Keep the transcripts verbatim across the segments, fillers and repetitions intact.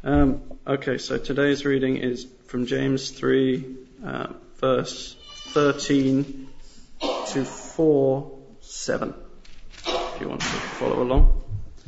Um, okay, so today's reading is from James three, uh, verse thirteen to four seven, if you want to follow along.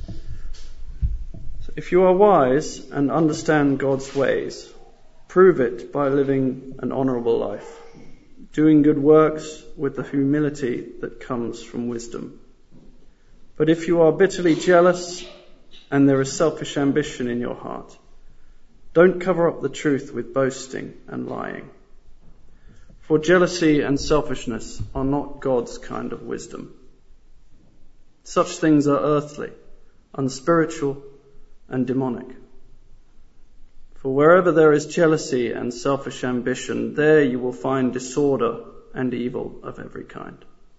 So if you are wise and understand God's ways, prove it by living an honourable life, doing good works with the humility that comes from wisdom. But if you are bitterly jealous and there is selfish ambition in your heart, don't cover up the truth with boasting and lying. For jealousy and selfishness are not God's kind of wisdom. Such things are earthly, unspiritual, and demonic. For wherever there is jealousy and selfish ambition, there you will find disorder and evil of every kind.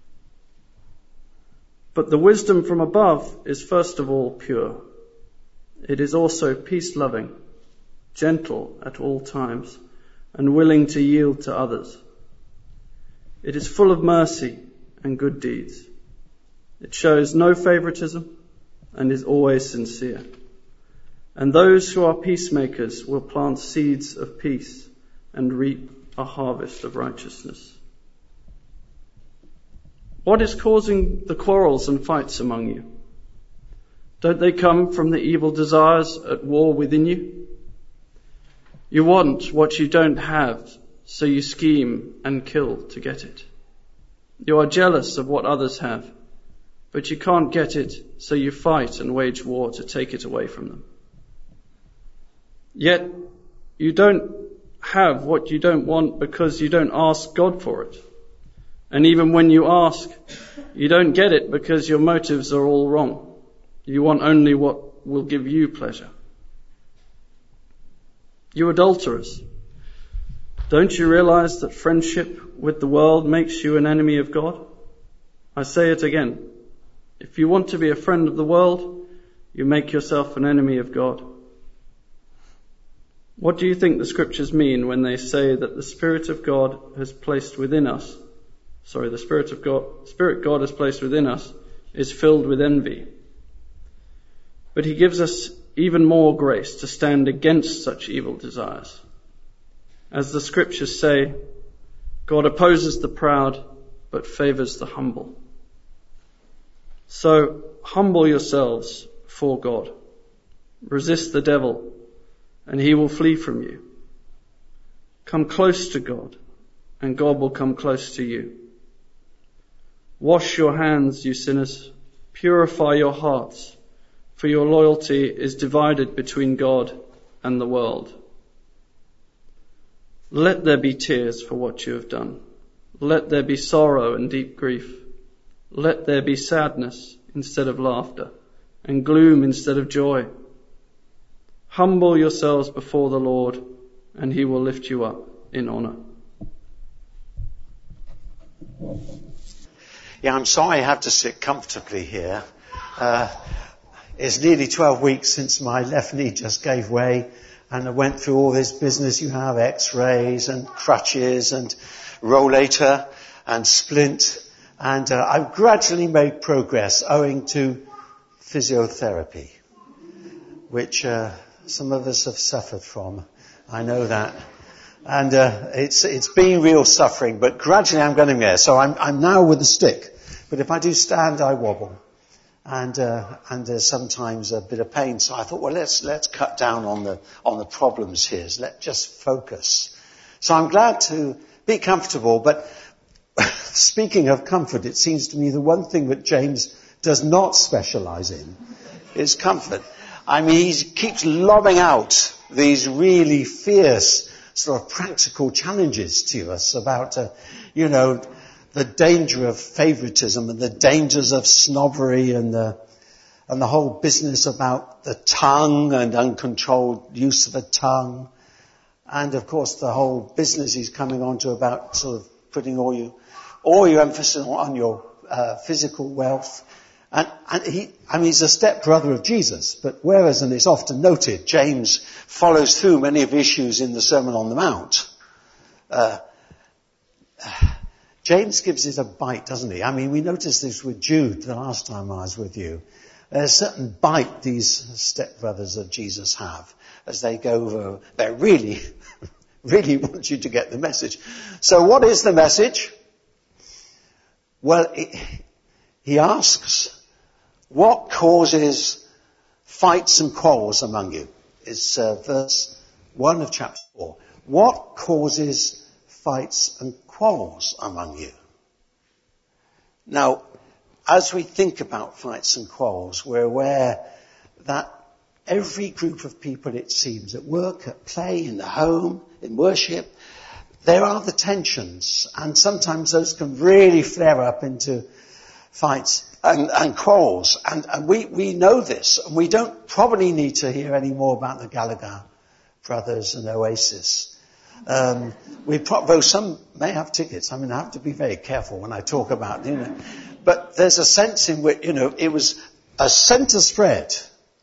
But the wisdom from above is first of all pure. It is also peace-loving, gentle at all times, and willing to yield to others. It is full of mercy and good deeds. It shows no favoritism and is always sincere. And those who are peacemakers will plant seeds of peace and reap a harvest of righteousness. What is causing the quarrels and fights among you? Don't they come from the evil desires at war within you? You want what you don't have, so you scheme and kill to get it. You are jealous of what others have, but you can't get it, so you fight and wage war to take it away from them. Yet you don't have what you don't want because you don't ask God for it. And even when you ask, you don't get it because your motives are all wrong. You want only what will give you pleasure. You adulterers, don't you realize that friendship with the world makes you an enemy of God? I say it again. If you want to be a friend of the world, you make yourself an enemy of God. What do you think the scriptures mean when they say that the Spirit of God has placed within us, sorry, the Spirit of God, Spirit God has placed within us is filled with envy? But he gives us even more grace to stand against such evil desires. As the scriptures say, God opposes the proud, but favors the humble. So humble yourselves before God. Resist the devil, and he will flee from you. Come close to God, and God will come close to you. Wash your hands, you sinners. Purify your hearts, for your loyalty is divided between God and the world. Let there be tears for what you have done. Let there be sorrow and deep grief. Let there be sadness instead of laughter, and gloom instead of joy. Humble yourselves before the Lord, and he will lift you up in honor. Yeah, I'm sorry I have to sit comfortably here. Uh, It's nearly twelve weeks since my left knee just gave way, and I went through all this business. You have x-rays and crutches and rollator and splint, and uh, I've gradually made progress owing to physiotherapy, which uh, some of us have suffered from. I know that. And uh, it's it's been real suffering, but gradually I'm getting there. So I'm I'm now with a stick, but if I do stand, I wobble. And uh, and there's sometimes a bit of pain. So I thought, well, let's let's cut down on the on the problems here. So let's just focus. So I'm glad to be comfortable. But speaking of comfort, it seems to me the one thing that James does not specialise in is comfort. I mean, he keeps lobbing out these really fierce sort of practical challenges to us about, uh, you know, the danger of favoritism and the dangers of snobbery and the, and the whole business about the tongue and uncontrolled use of the tongue. And of course the whole business he's coming on to about sort of putting all you, all your emphasis on your uh, physical wealth. And, and he, I mean, he's a stepbrother of Jesus, but whereas, and it's often noted, James follows through many of the issues in the Sermon on the Mount, uh, James gives it a bite, doesn't he? I mean, we noticed this with Jude the last time I was with you. There's a certain bite these stepbrothers of Jesus have as they go over. They really, really want you to get the message. So what is the message? Well, it, he asks, what causes fights and quarrels among you? It's uh, verse one of chapter four. What causes fights and quarrels among you? Now, as we think about fights and quarrels, we're aware that every group of people, it seems, at work, at play, in the home, in worship, there are the tensions, and sometimes those can really flare up into fights and, and quarrels. And, and we, we know this, and we don't probably need to hear any more about the Gallagher brothers and Oasis. Um, we pro- though some may have tickets. I mean, I have to be very careful when I talk about, you know. But there's a sense in which, you know, it was a centre spread.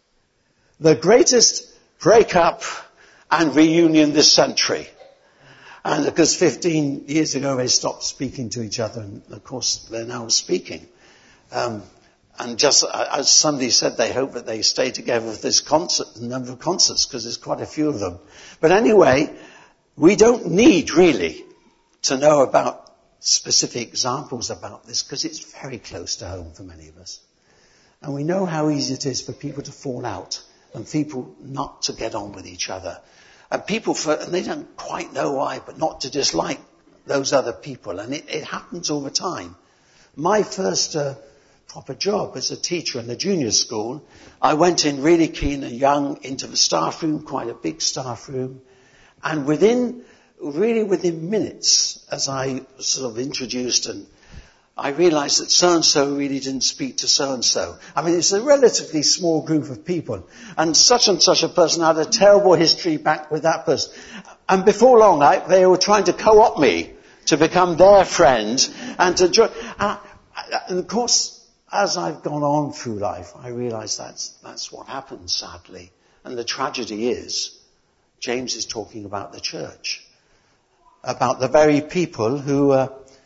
The greatest breakup and reunion this century. And because fifteen years ago they stopped speaking to each other, and of course they're now speaking. Um, and just as somebody said, they hope that they stay together with this concert, the number of concerts, because there's quite a few of them. But anyway, we don't need really to know about specific examples about this, because it's very close to home for many of us. And we know how easy it is for people to fall out and people not to get on with each other. And people, for, and they don't quite know why, but not to dislike those other people. And it, it happens all the time. My first uh, proper job as a teacher in the junior school, I went in really keen and young into the staff room, quite a big staff room. And within, really within minutes, as I was sort of introduced, and I realized that so-and-so really didn't speak to so-and-so. I mean, it's a relatively small group of people. And such and such a person had a terrible history back with that person. And before long, I, they were trying to co-opt me to become their friend and to join. And, and of course, as I've gone on through life, I realize that's, that's what happens, sadly. And the tragedy is, James is talking about the church. About the very people who, uh,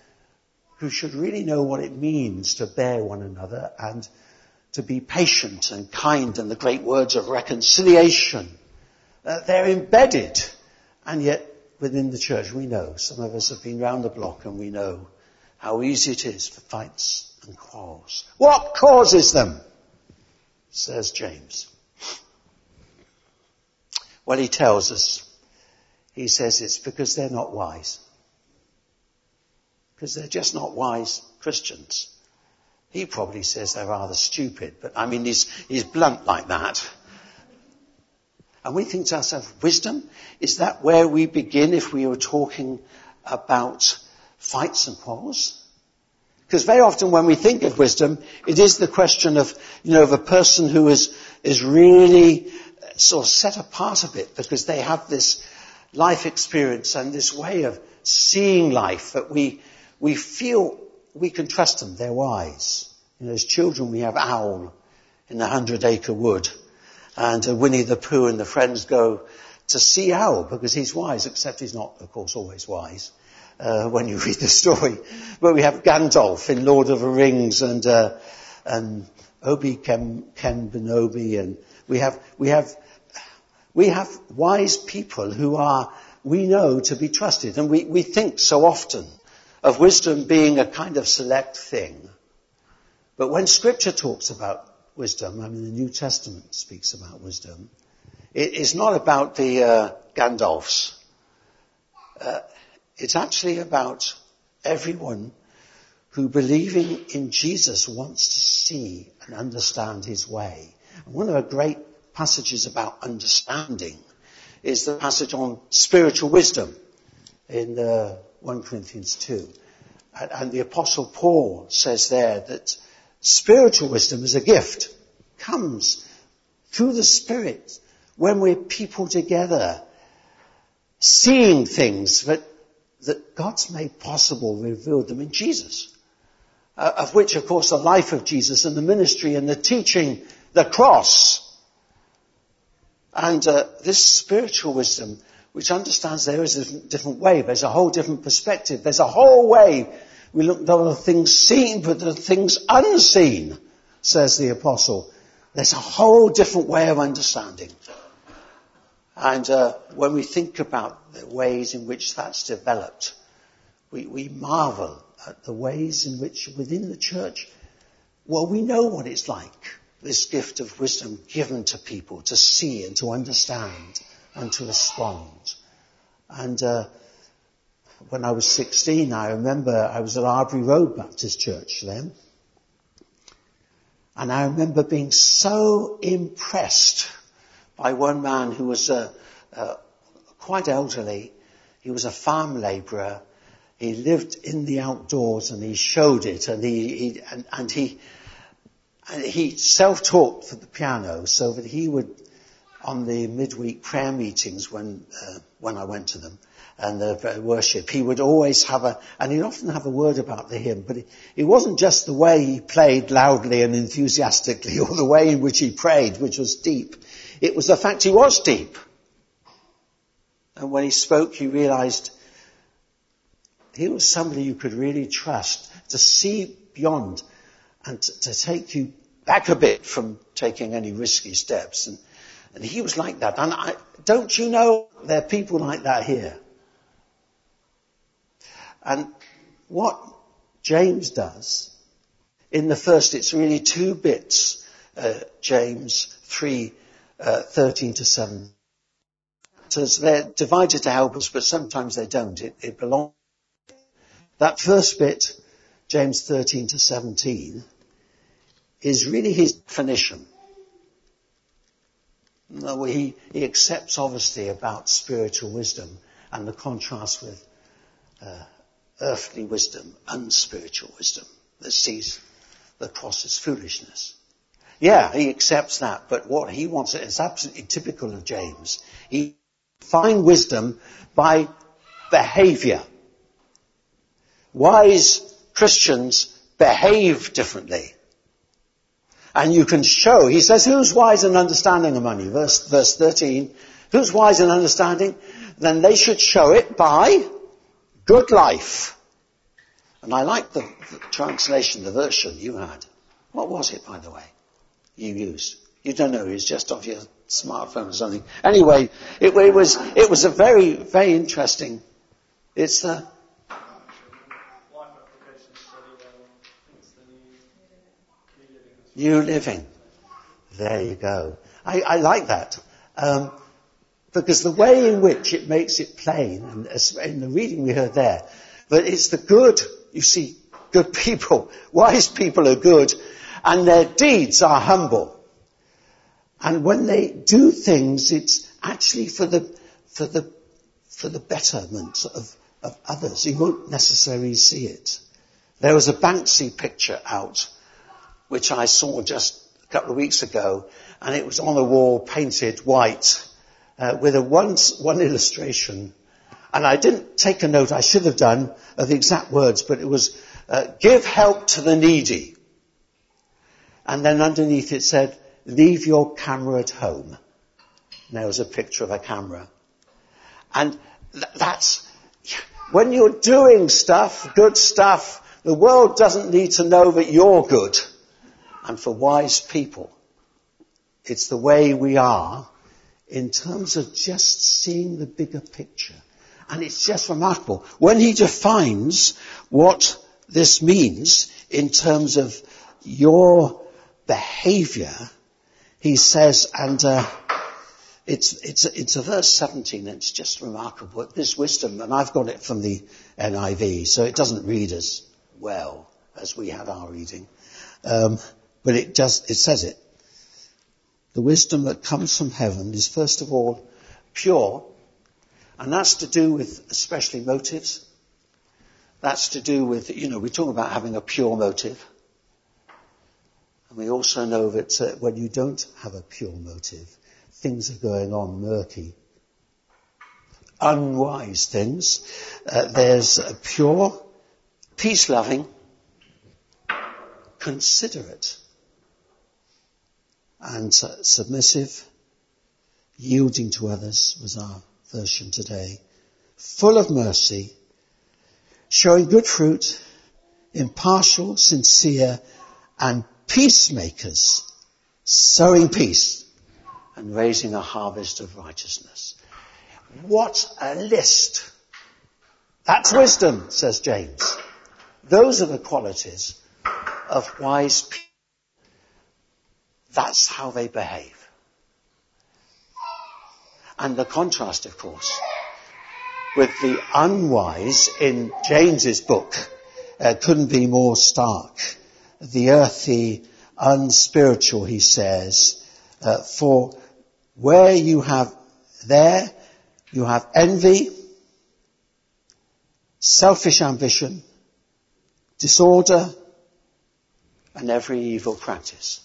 who should really know what it means to bear one another and to be patient and kind, and the great words of reconciliation. Uh, they're embedded. And yet, within the church, we know, some of us have been round the block, and we know how easy it is for fights and quarrels. What causes them? Says James. Well, he tells us. He says it's because they're not wise. Because they're just not wise Christians. He probably says they're rather stupid, but I mean, he's, he's blunt like that. And we think to ourselves, wisdom? Is that where we begin if we were talking about fights and quarrels? Because very often when we think of wisdom, it is the question of, you know, of a person who is, is really sort of set apart a bit because they have this life experience and this way of seeing life that we, we feel we can trust them. They're wise. You know, as children we have Owl in the Hundred Acre Wood, and uh, Winnie the Pooh and the friends go to see Owl because he's wise, except he's not, of course, always wise uh, when you read the story. But we have Gandalf in Lord of the Rings, and uh, and Obi Ken, Ken Kenobi, and we have we have we have wise people who are, we know, to be trusted, and we we think so often of wisdom being a kind of select thing. But when Scripture talks about wisdom, I mean the New Testament speaks about wisdom, it is not about the uh, Gandalfs. Uh, it's actually about everyone who, believing in Jesus, wants to see and understand his way. And one of the great passages about understanding is the passage on spiritual wisdom in uh, First Corinthians two. And, and the Apostle Paul says there that spiritual wisdom is a gift, comes through the Spirit when we're people together, seeing things that, that God's made possible, revealed them in Jesus. Uh, of which, of course, the life of Jesus and the ministry and the teaching, the cross. And uh, this spiritual wisdom, which understands there is a different way, there's a whole different perspective, there's a whole way. We look at the things seen, but the things unseen, says the apostle. There's a whole different way of understanding. And uh, when we think about the ways in which that's developed, we, we marvel at the ways in which within the church, well, we know what it's like, this gift of wisdom given to people to see and to understand and to respond. And uh, when I was sixteen, I remember I was at Arbury Road Baptist Church then. And I remember being so impressed by one man who was uh, uh, quite elderly. He was a farm labourer. He lived in the outdoors and he showed it, and he, he and, and he and he self-taught for the piano, so that he would, on the midweek prayer meetings when uh, when I went to them and the worship, he would always have a, and he'd often have a word about the hymn, but it, it wasn't just the way he played loudly and enthusiastically or the way in which he prayed, which was deep. It was the fact he was deep. And when he spoke, you realized he was somebody you could really trust to see beyond and to, to take you back a bit from taking any risky steps. And, and he was like that. And I, don't you know there are people like that here? And what James does, in the first, it's really two bits, uh, James three, uh, thirteen to seven. So they're divided to help us, but sometimes they don't. It, it belongs. That first bit, James thirteen to seventeen, is really his definition. No, he, he accepts, obviously, about spiritual wisdom and the contrast with uh, earthly wisdom, unspiritual wisdom that sees the cross as foolishness. Yeah, he accepts that, but what he wants, it's absolutely typical of James. He finds wisdom by behavior. Wise Christians behave differently. And you can show, he says, who's wise and understanding among you? Verse, verse thirteen. Who's wise and understanding? Then they should show it by good life. And I like the, the translation, the version you had. What was it, by the way, you used? You don't know, it's just off your smartphone or something. Anyway, it, it was it was a very, very interesting, it's the... New Living. There you go. I, I like that. Um, because the way in which it makes it plain, and in the reading we heard there, but it's the good, you see, good people, wise people are good, and their deeds are humble. And when they do things, it's actually for the, for the, for the betterment of, of others. You won't necessarily see it. There was a Banksy picture out, which I saw just a couple of weeks ago, and it was on a wall painted white, uh, with a one, one illustration. And I didn't take a note, I should have done, of the exact words, but it was, uh, give help to the needy. And then underneath it said, leave your camera at home. And there was a picture of a camera. And th- that's, when you're doing stuff, good stuff, the world doesn't need to know that you're good. And for wise people, it's the way we are in terms of just seeing the bigger picture. And it's just remarkable. When he defines what this means in terms of your behavior, he says, and uh, it's it's it's a verse seventeen, and it's just remarkable. This wisdom, and I've got it from the N I V, so it doesn't read as well as we had our reading. Um, But it just, it says it. The wisdom that comes from heaven is first of all pure, and that's to do with especially motives. That's to do with, you know, we talk about having a pure motive. And we also know that uh, when you don't have a pure motive, things are going on murky. Unwise things. Uh, there's a pure, peace-loving, considerate, and uh, submissive, yielding to others was our version today, full of mercy, showing good fruit, impartial, sincere, and peacemakers sowing peace, and raising a harvest of righteousness. What a list. That's wisdom, says James. Those are the qualities of wise people. That's how they behave. And the contrast, of course, with the unwise in James's book uh, couldn't be more stark. The earthy, unspiritual, he says, uh, for where you have, there you have envy, selfish ambition, disorder, and every evil practice.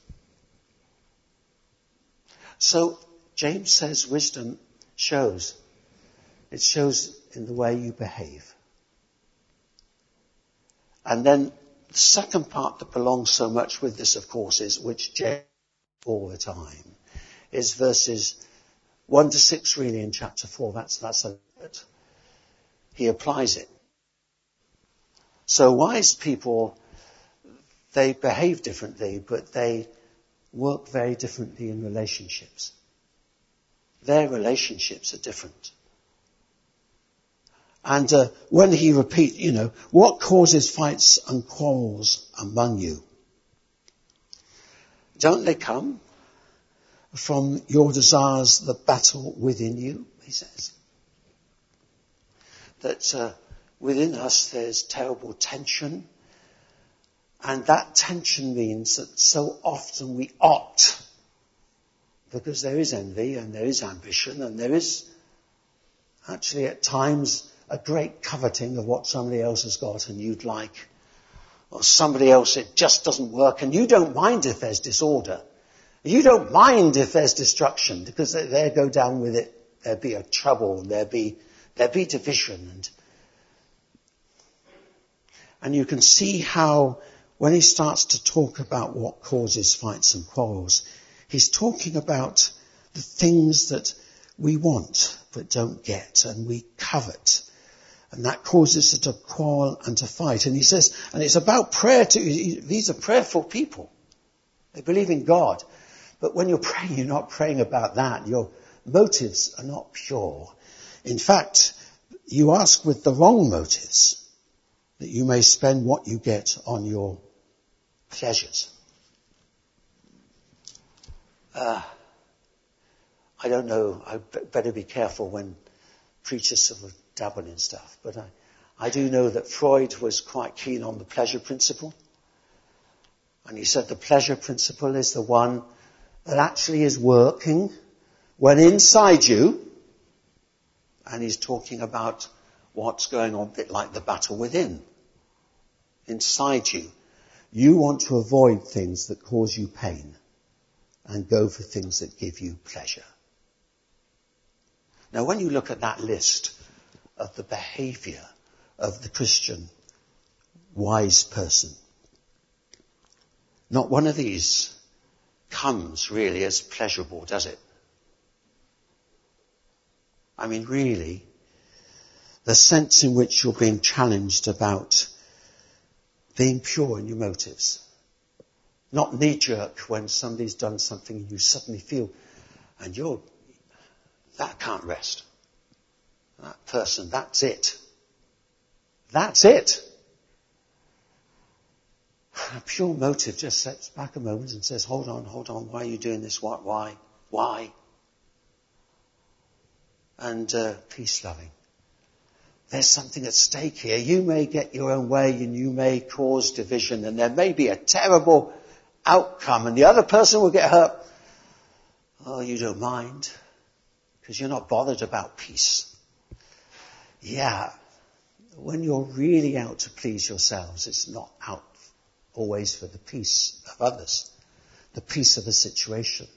So James says wisdom shows. It shows in the way you behave. And then the second part that belongs so much with this, of course, is, which James all the time, is verses one to six really in chapter four. That's, that's a bit. He applies it. So wise people, they behave differently, but they work very differently in relationships. Their relationships are different. And uh, when he repeats, you know, what causes fights and quarrels among you? Don't they come from your desires that battle within you, he says. That uh, within us there's terrible tension. And that tension means that so often we opt, because there is envy and there is ambition and there is actually at times a great coveting of what somebody else has got and you'd like, or somebody else it just doesn't work, and you don't mind if there's disorder. You don't mind if there's destruction, because they, they go down with it. There'd be a trouble, there'd be, there'd be division. And, and you can see how when he starts to talk about what causes fights and quarrels, he's talking about the things that we want but don't get and we covet. And that causes us to quarrel and to fight. And he says, and it's about prayer too. These are prayerful people. They believe in God. But when you're praying, you're not praying about that. Your motives are not pure. In fact, you ask with the wrong motives, that you may spend what you get on your pleasures. Uh, I don't know. I better be careful when preachers sort of dabble in stuff. But I, I do know that Freud was quite keen on the pleasure principle. And he said the pleasure principle is the one that actually is working when inside you. And he's talking about what's going on, a bit like the battle within. Inside you. You want to avoid things that cause you pain and go for things that give you pleasure. Now, when you look at that list of the behavior of the Christian wise person, not one of these comes really as pleasurable, does it? I mean, really, the sense in which you're being challenged about being pure in your motives. Not knee-jerk when somebody's done something and you suddenly feel, and you're, that can't rest. That person, that's it. That's it. A pure motive just steps back a moment and says, hold on, hold on, why are you doing this? Why? Why? Why? And uh, peace-loving. There's something at stake here. You may get your own way and you may cause division and there may be a terrible outcome and the other person will get hurt. Oh, you don't mind because you're not bothered about peace. Yeah, when you're really out to please yourselves, it's not out always for the peace of others, the peace of a situation.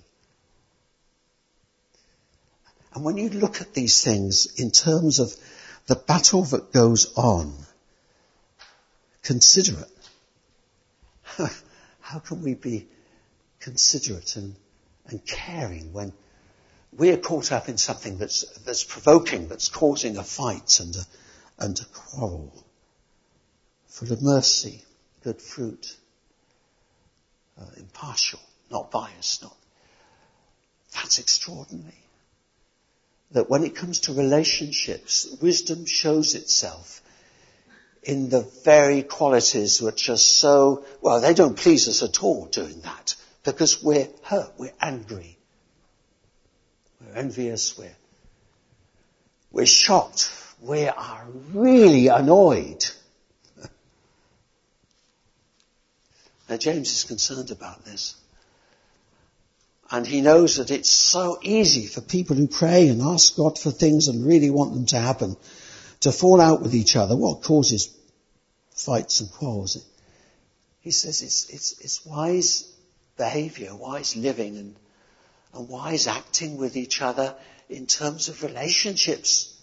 And when you look at these things in terms of the battle that goes on, consider it. How can we be considerate and, and caring when we're caught up in something that's, that's provoking, that's causing a fight and a, and a quarrel? Full of mercy, good fruit, uh, impartial, not biased. Not. That's extraordinary. That when it comes to relationships, wisdom shows itself in the very qualities which are so, well, they don't please us at all doing that, because we're hurt, we're angry, we're envious, we're, we're shocked, we are really annoyed. Now, James is concerned about this. And he knows that it's so easy for people who pray and ask God for things and really want them to happen to fall out with each other. What causes fights and quarrels? He says it's, it's, it's wise behavior, wise living and, and wise acting with each other in terms of relationships.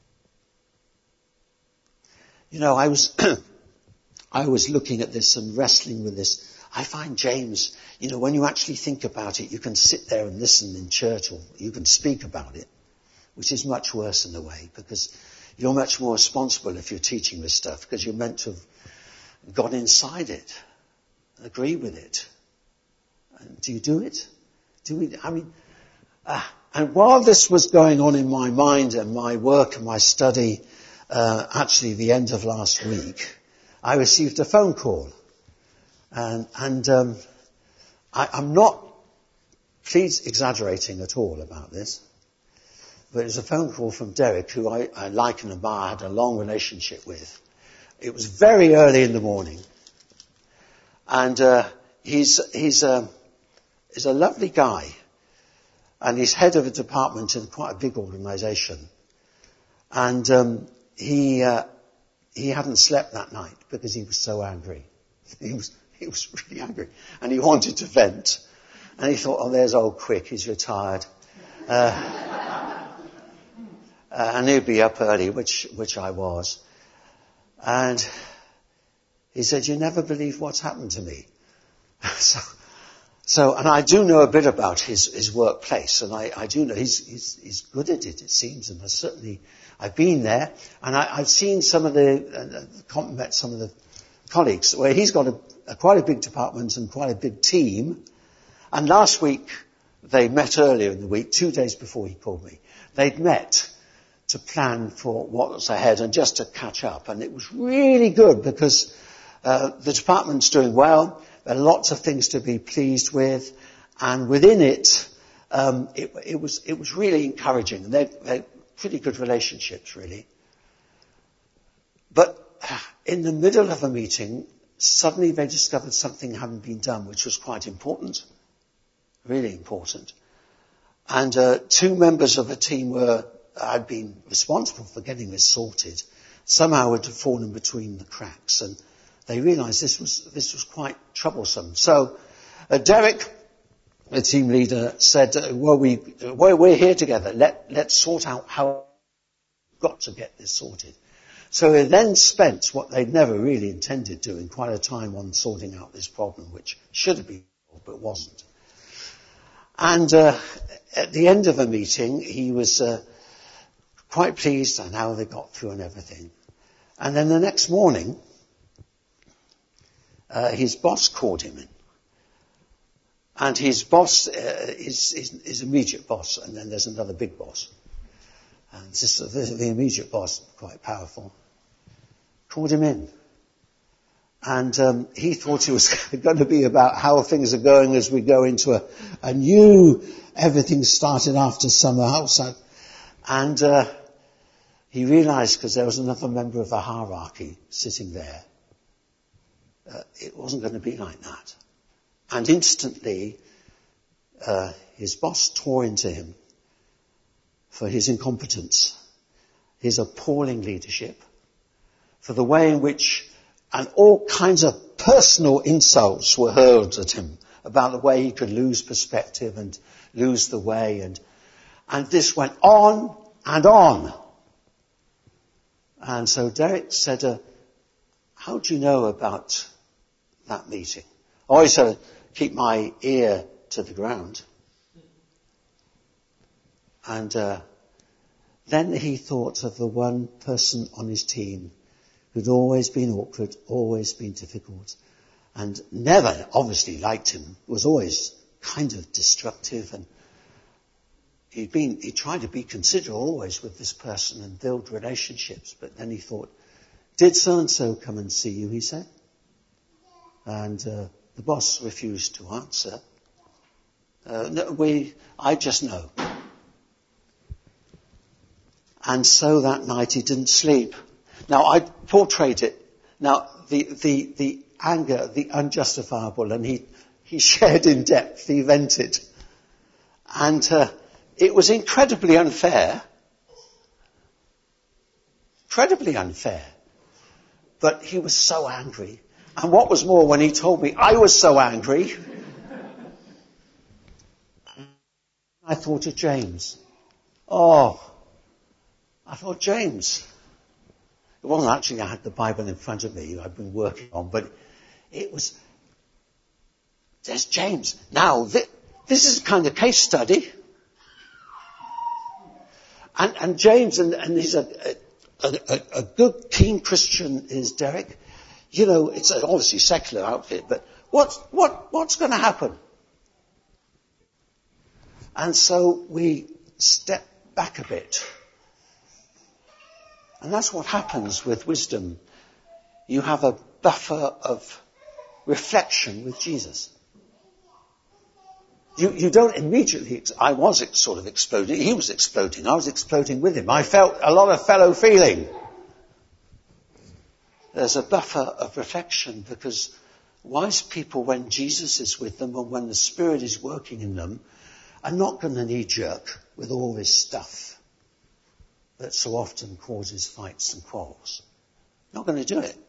You know, I was, I was looking at this and wrestling with this. I find James, you know, when you actually think about it, you can sit there and listen in church, or you can speak about it, which is much worse in a way, because you're much more responsible if you're teaching this stuff, because you're meant to have gone inside it, agree with it. And do you do it? Do we, I mean, uh, and while this was going on in my mind and my work and my study, uh, actually the end of last week, I received a phone call. And, and um, I, I'm not, please, exaggerating at all about this, but it was a phone call from Derek, who I, I like and admire, had a long relationship with. It was very early in the morning, and uh, he's he's a he's a lovely guy, and he's head of a department in quite a big organisation, and um, he uh, he hadn't slept that night because he was so angry. He was. He was really angry, and he wanted to vent. And he thought, oh, there's old Quick, he's retired. Uh, uh, and he'd be up early, which which I was. And he said, you never believe what's happened to me. so, so, and I do know a bit about his, his workplace, and I, I do know he's, he's, he's good at it, it seems, and I certainly, I've been there, and I, I've seen some of the, uh, met some of the colleagues, where he's got a, a quite a big department and quite a big team. And last week, they met earlier in the week, two days before he called me. They'd met to plan for what was ahead and just to catch up. And it was really good because uh, the department's doing well. There are lots of things to be pleased with. And within it, um, it, it was it was really encouraging. And they're, they're pretty good relationships, really. But in the middle of a meeting, suddenly they discovered something hadn't been done, which was quite important, really important. And uh, two members of the team were had been responsible for getting this sorted. Somehow it had fallen between the cracks, and they realised this was this was quite troublesome. So uh, Derek, the team leader, said, uh, "Well, we well, we're here together. Let let's sort out how we've got to get this sorted." So they then spent what they'd never really intended doing, quite a time on sorting out this problem, which should have been solved, but wasn't. And uh, at the end of the meeting, he was uh, quite pleased on how they got through and everything. And then the next morning, uh, his boss called him in. And his boss, uh, his, his, his immediate boss, and then there's another big boss. And this, the, the immediate boss, quite powerful, called him in. And um, he thought it was going to be about how things are going as we go into a, a new, everything started after summer outside. And uh, he realised, because there was another member of the hierarchy sitting there, uh, it wasn't going to be like that. And instantly, uh, his boss tore into him for his incompetence, his appalling leadership, for the way in which, and all kinds of personal insults were hurled at him about the way he could lose perspective and lose the way, and and this went on and on. And so Derek said, uh, how do you know about that meeting? I always uh, keep my ear to the ground. And uh, then he thought of the one person on his team who'd always been awkward, always been difficult, and never obviously liked him, was always kind of destructive, and he'd been, he tried to be considerate always with this person and build relationships, but then he thought, did so-and-so come and see you, he said? And uh, the boss refused to answer. Uh, no, we, I just know. And so that night he didn't sleep. Now I portrayed it. Now the, the, the anger, the unjustifiable, and he, he shared in depth, he vented. And uh, it was incredibly unfair. Incredibly unfair. But he was so angry. And what was more, when he told me I was so angry, I thought of James. Oh, I thought, James. It wasn't actually I had the Bible in front of me I'd been working on, but it was, there's James. Now, th- this is a kind of case study. And, and James, and, and he's a, a, a, a good, keen Christian, is Derek. You know, it's an obviously secular outfit, but what's, what, what's going to happen? And so we step back a bit. And that's what happens with wisdom. You have a buffer of reflection with Jesus. You, you don't immediately, I was sort of exploding, he was exploding, I was exploding with him. I felt a lot of fellow feeling. There's a buffer of reflection because wise people, when Jesus is with them and when the Spirit is working in them, are not going to knee-jerk with all this stuff that so often causes fights and quarrels. Not going to do it.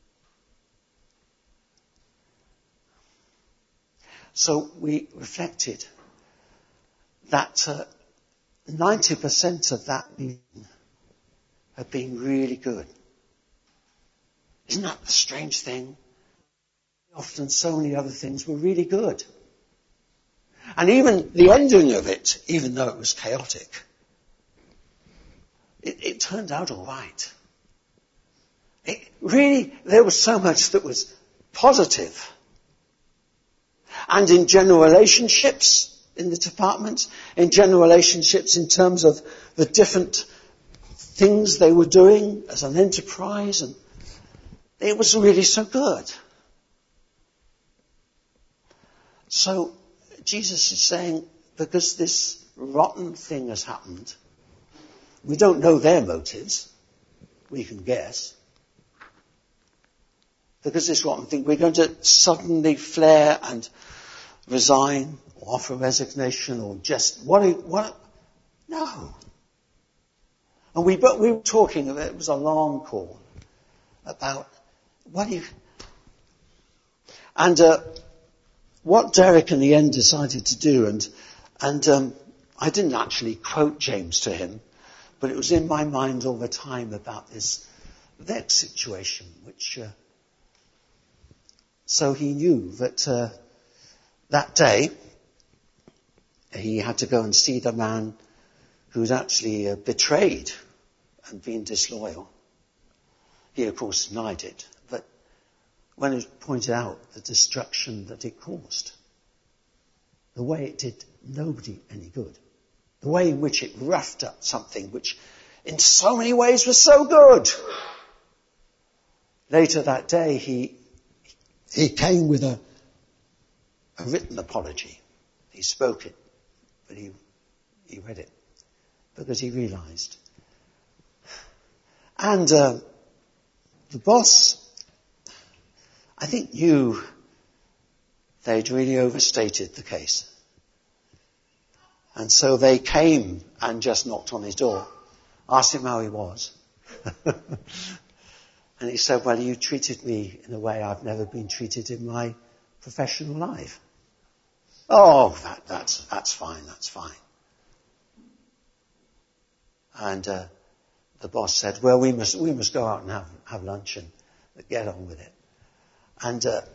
So we reflected that uh, ninety percent of that meeting had been really good. Isn't that the strange thing? Often so many other things were really good. And even the ending of it, even though it was chaotic, it, it turned out all right. It really, there was so much that was positive. And in general relationships in the department, in general relationships in terms of the different things they were doing as an enterprise, and it was really so good. So Jesus is saying, because this rotten thing has happened, we don't know their motives, we can guess. Because this rotten thing, we're going to suddenly flare and resign or offer resignation or just, what, what, no. And we, but we were talking, it was a long call, about what do you, and uh, what Derek in the end decided to do, and and um, I didn't actually quote James to him, but it was in my mind all the time about this Vex situation, which, uh, so he knew that uh, that day he had to go and see the man who'd actually uh, betrayed and been disloyal. He, of course, denied it, but when it pointed out the destruction that it caused, the way it did nobody any good, the way in which it roughed up something which in so many ways was so good. Later that day, he he came with a, a written apology. He spoke it, but he he read it because he realized. And uh, the boss, I think, knew they'd really overstated the case. And so they came and just knocked on his door, asked him how he was. And he said, well, you treated me in a way I've never been treated in my professional life. Oh, that, that's, that's fine, that's fine. And uh, the boss said, well, we must, we must go out and have, have lunch and get on with it. And, uh,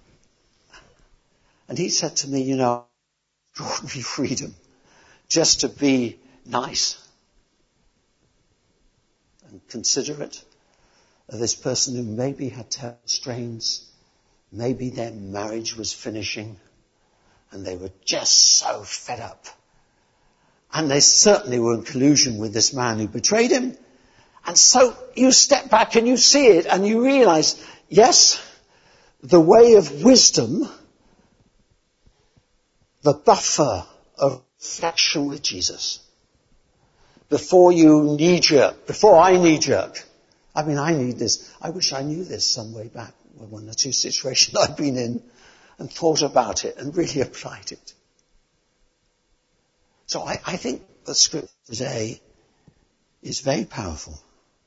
and he said to me, you know, extraordinary freedom just to be nice and considerate of this person who maybe had terrible strains, maybe their marriage was finishing, And they were just so fed up. And they certainly were in collusion with this man who betrayed him. And so you step back and you see it and you realize, yes, the way of wisdom, the buffer of reflection with Jesus, before you knee-jerk, before I knee-jerk. I mean, I need this. I wish I knew this some way back, one or two situations I've been in, and thought about it and really applied it. So I, I think the scripture today is very powerful.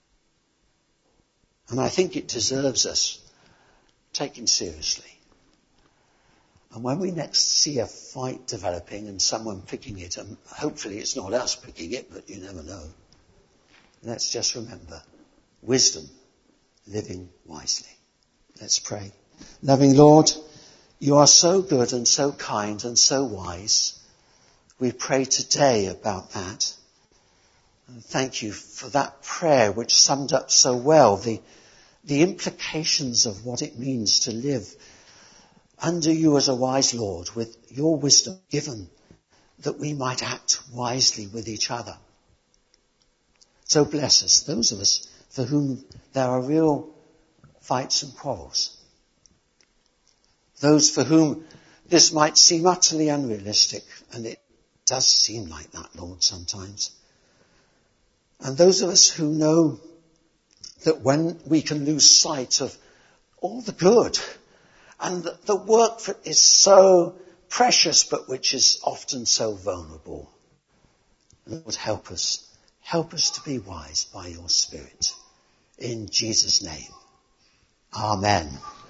And I think it deserves us taken seriously. And when we next see a fight developing and someone picking it, and hopefully it's not us picking it, but you never know, let's just remember, wisdom, living wisely. Let's pray. Loving Lord, you are so good and so kind and so wise. We pray today about that. And thank you for that prayer which summed up so well the, the implications of what it means to live under you as a wise Lord, with your wisdom given, that we might act wisely with each other. So bless us, those of us for whom there are real fights and quarrels. Those for whom this might seem utterly unrealistic, and it does seem like that, Lord, sometimes. And those of us who know that when we can lose sight of all the good, and the, the work that is so precious, but which is often so vulnerable. Lord, help us. Help us to be wise by your Spirit. In Jesus' name. Amen.